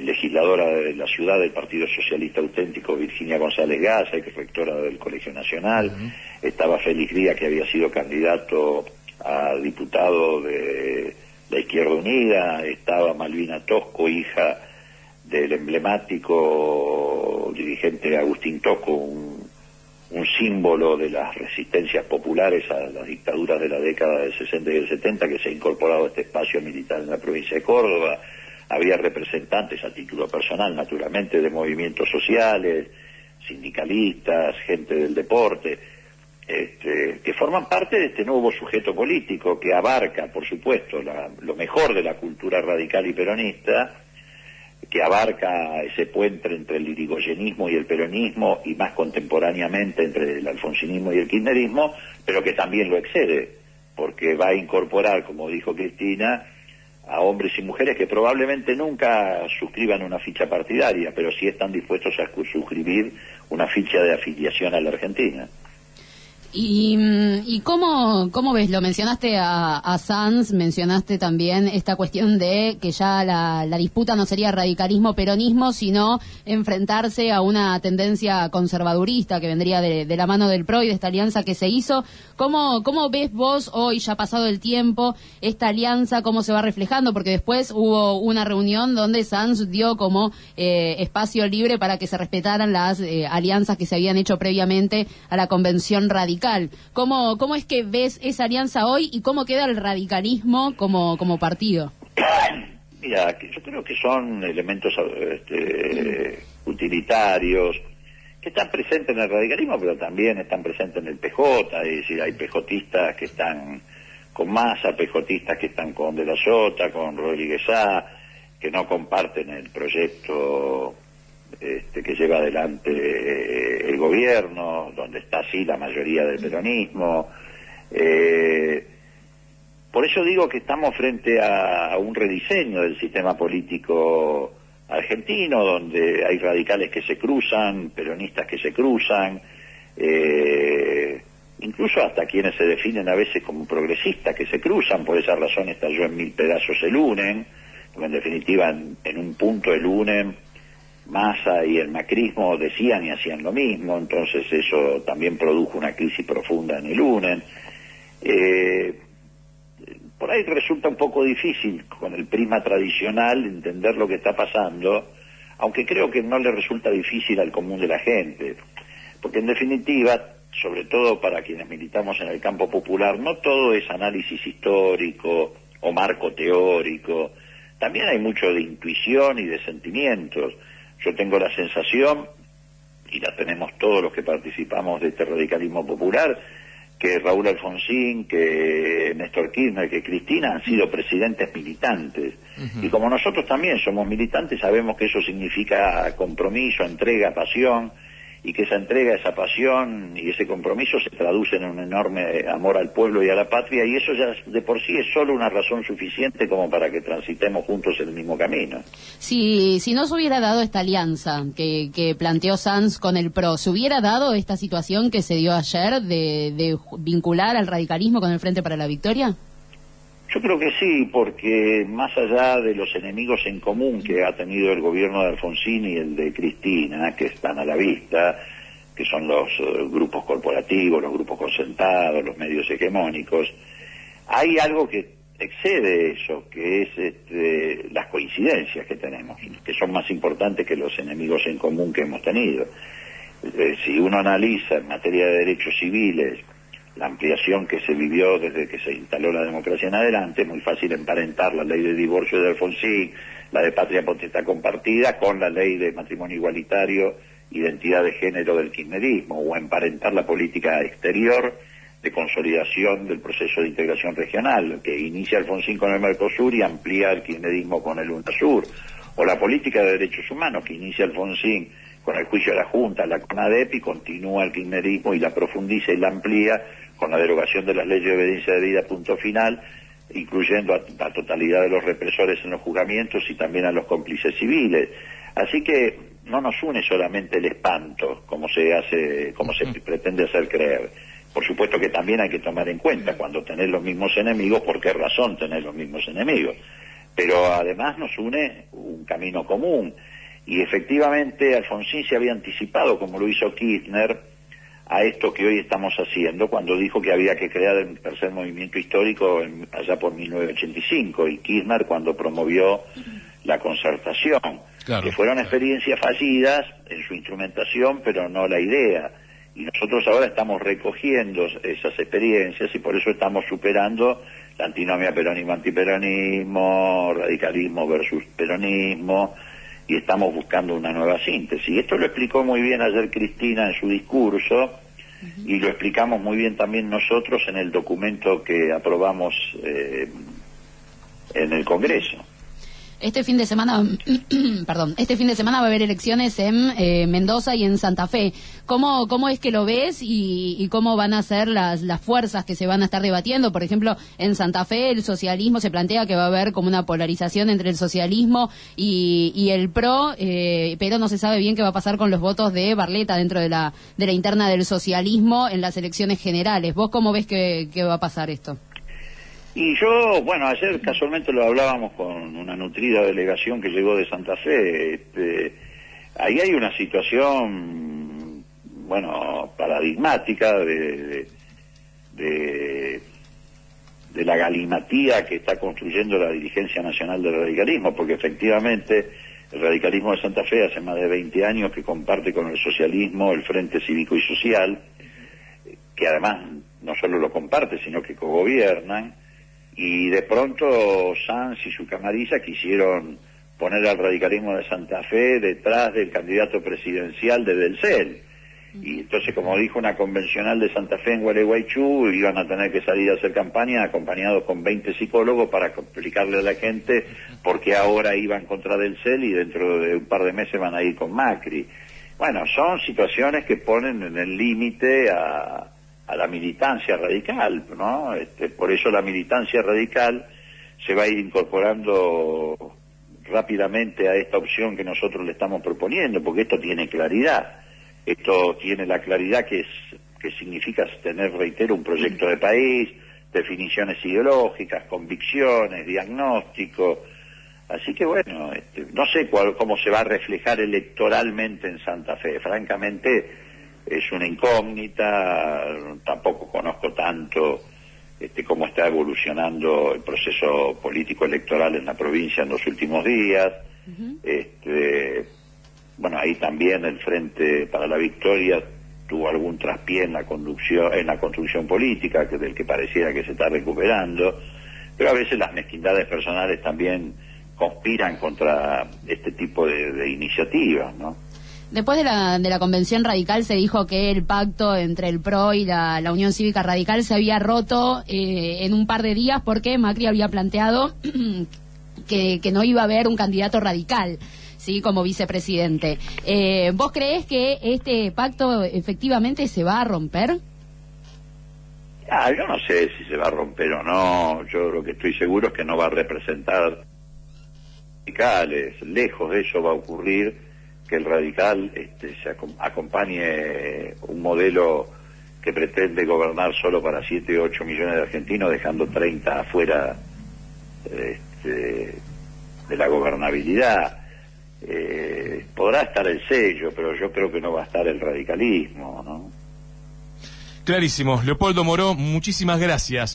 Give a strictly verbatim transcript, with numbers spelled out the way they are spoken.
legisladora de la ciudad del Partido Socialista Auténtico, Virginia González Gaza, que es rectora del Colegio Nacional, uh-huh. estaba Félix Díaz, que había sido candidato a diputado de la Izquierda Unida, estaba Malvina Tosco, hija del emblemático dirigente Agustín Tosco, un, un símbolo de las resistencias populares a las dictaduras de la década del sesenta y del setenta, que se ha incorporado a este espacio militar en la provincia de Córdoba. Había representantes a título personal, naturalmente, de movimientos sociales, sindicalistas, gente del deporte, este, que forman parte de este nuevo sujeto político que abarca, por supuesto, la, lo mejor de la cultura radical y peronista, que abarca ese puente entre el irigoyenismo y el peronismo, y más contemporáneamente entre el alfonsinismo y el kirchnerismo, pero que también lo excede, porque va a incorporar, como dijo Cristina, a hombres y mujeres que probablemente nunca suscriban una ficha partidaria, pero sí están dispuestos a suscribir una ficha de afiliación a la Argentina. ¿Y, y cómo, cómo ves? Lo mencionaste a, a Sanz, mencionaste también esta cuestión de que ya la, la disputa no sería radicalismo-peronismo, sino enfrentarse a una tendencia conservadurista que vendría de, de la mano del P R O y de esta alianza que se hizo. ¿Cómo, cómo ves vos hoy, ya pasado el tiempo, esta alianza, cómo se va reflejando? Porque después hubo una reunión donde Sanz dio como eh, espacio libre para que se respetaran las eh, alianzas que se habían hecho previamente a la convención radical. ¿Cómo, ¿Cómo es que ves esa alianza hoy y cómo queda el radicalismo como, como partido? Mira, yo creo que son elementos este, utilitarios que están presentes en el radicalismo, pero también están presentes en el P J, es decir, hay pejotistas que están con Massa, pejotistas que están con De la Sota, con Rodríguez Sá, que no comparten el proyecto Este, que lleva adelante eh, el gobierno, donde está así la mayoría del peronismo. Eh, por eso digo que estamos frente a, a un rediseño del sistema político argentino, donde hay radicales que se cruzan, peronistas que se cruzan, eh, incluso hasta quienes se definen a veces como progresistas que se cruzan. Por esa razón estalló en mil pedazos el UNEM, porque en definitiva en, en un punto el UNEM, Massa y el macrismo decían y hacían lo mismo, entonces eso también produjo una crisis profunda en el UNEM. Eh, por ahí resulta un poco difícil con el prisma tradicional entender lo que está pasando, aunque creo que no le resulta difícil al común de la gente, porque en definitiva, sobre todo para quienes militamos en el campo popular, no todo es análisis histórico o marco teórico, también hay mucho de intuición y de sentimientos. Yo tengo la sensación, y la tenemos todos los que participamos de este radicalismo popular, que Raúl Alfonsín, que Néstor Kirchner, que Cristina han sido presidentes militantes. Uh-huh. Y como nosotros también somos militantes, sabemos que eso significa compromiso, entrega, pasión, y que esa entrega, esa pasión y ese compromiso se traducen en un enorme amor al pueblo y a la patria, y eso ya de por sí es solo una razón suficiente como para que transitemos juntos el mismo camino. Si, si no se hubiera dado esta alianza que, que planteó Sanz con el P R O, ¿se hubiera dado esta situación que se dio ayer de, de vincular al radicalismo con el Frente para la Victoria? Yo creo que sí, porque más allá de los enemigos en común que ha tenido el gobierno de Alfonsín y el de Cristina, que están a la vista, que son los uh, grupos corporativos, los grupos concentrados, los medios hegemónicos, hay algo que excede eso, que es este, las coincidencias que tenemos, que son más importantes que los enemigos en común que hemos tenido. Eh, si uno analiza en materia de derechos civiles la ampliación que se vivió desde que se instaló la democracia en adelante, es muy fácil emparentar la ley de divorcio de Alfonsín, la de patria potestad compartida, con la ley de matrimonio igualitario, identidad de género del kirchnerismo, o emparentar la política exterior de consolidación del proceso de integración regional, que inicia Alfonsín con el Mercosur y amplía el kirchnerismo con el UNASUR, o la política de derechos humanos, que inicia Alfonsín con el juicio de la Junta, la CONADEP, y continúa el kirchnerismo y la profundiza y la amplía con la derogación de las leyes de obediencia de vida, punto final, incluyendo a la totalidad de los represores en los juzgamientos y también a los cómplices civiles. Así que no nos une solamente el espanto, como se hace, como se pretende hacer creer. Por supuesto que también hay que tomar en cuenta, cuando tenés los mismos enemigos, por qué razón tenés los mismos enemigos. pero además nos une un camino común. Y efectivamente Alfonsín se había anticipado, como lo hizo Kirchner, a esto que hoy estamos haciendo, cuando dijo que había que crear el tercer movimiento histórico en, allá por mil novecientos ochenta y cinco, y Kirchner cuando promovió la concertación, claro, que fueron experiencias fallidas en su instrumentación, pero no la idea. Y nosotros ahora estamos recogiendo esas experiencias y por eso estamos superando la antinomia peronismo-antiperonismo, radicalismo versus peronismo, y estamos buscando una nueva síntesis. Y esto lo explicó muy bien ayer Cristina en su discurso, uh-huh, y lo explicamos muy bien también nosotros en el documento que aprobamos eh, en el Congreso. Este fin de semana, perdón, este fin de semana va a haber elecciones en eh, Mendoza y en Santa Fe. ¿Cómo, cómo es que lo ves y, y cómo van a ser las, las fuerzas que se van a estar debatiendo? Por ejemplo, en Santa Fe el socialismo se plantea que va a haber como una polarización entre el socialismo y, y el PRO, eh, pero no se sabe bien qué va a pasar con los votos de Barletta dentro de la, de la interna del socialismo en las elecciones generales. ¿Vos cómo ves que, que va a pasar esto? Y yo, bueno, ayer casualmente lo hablábamos con una nutrida delegación que llegó de Santa Fe. Este, ahí hay una situación, bueno, paradigmática de, de, de, de la galimatía que está construyendo la dirigencia nacional del radicalismo, porque efectivamente el radicalismo de Santa Fe hace más de veinte años que comparte con el socialismo el Frente Cívico y Social, que además no solo lo comparte, sino que cogobiernan. Y de pronto Sanz y su camarilla quisieron poner al radicalismo de Santa Fe detrás del candidato presidencial de Delcel. Y entonces, como dijo una convencional de Santa Fe en Gualeguaychú, iban a tener que salir a hacer campaña acompañados con veinte psicólogos para explicarle a la gente por qué ahora iban contra Delcel y dentro de un par de meses van a ir con Macri. Bueno, son situaciones que ponen en el límite a... a la militancia radical, ¿no? Este, por eso la militancia radical se va a ir incorporando rápidamente a esta opción que nosotros le estamos proponiendo, porque esto tiene claridad, esto tiene la claridad que es que significa tener, reitero, un proyecto de país, definiciones ideológicas, convicciones, diagnóstico. Así que bueno, este, no sé cuál, cómo se va a reflejar electoralmente en Santa Fe, francamente es una incógnita, tampoco conozco tanto este, cómo está evolucionando el proceso político electoral en la provincia en los últimos días. Uh-huh. Este, bueno, ahí también el Frente para la Victoria tuvo algún traspié en la conducción, en la construcción política, que del que pareciera que se está recuperando, pero a veces las mezquindades personales también conspiran contra este tipo de, de iniciativas, ¿no? Después de la, de la convención radical se dijo que el pacto entre el PRO y la, la Unión Cívica Radical se había roto eh, en un par de días porque Macri había planteado que, que no iba a haber un candidato radical, sí, como vicepresidente. Eh, ¿Vos creés que este pacto efectivamente se va a romper? Ah, yo no sé si se va a romper o no. Yo lo que estoy seguro es que no va a representar radicales. Lejos de eso va a ocurrir que el radical este, se acompañe un modelo que pretende gobernar solo para siete o ocho millones de argentinos, dejando treinta afuera este, de la gobernabilidad. Eh, podrá estar el sello, pero yo creo que no va a estar el radicalismo, ¿no? Clarísimo. Leopoldo Moró, muchísimas gracias.